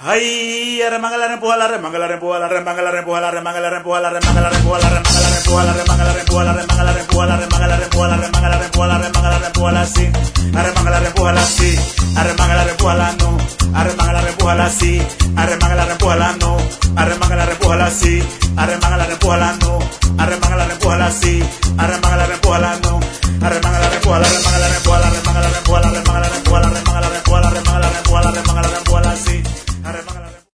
Ay, arremanga la rempuja, la remanga la rempuja, la remanga la rempuja, la remanga la rempuja, la remanga la rempuja, la remanga la rempuja, la remanga la rempuja, la remanga la rempuja, la remanga la rempuja, la remanga la rempuja, la remanga la rempuja, la sí, arremanga la rempuja, la sí, arremanga la rempuja, la no, arremanga la rempuja, la sí, arremanga la rempuja, la no, arremanga la rempuja, la sí, arremanga la rempuja, la no, arremanga la rempuja, la sí, arremanga la rempuja, la no.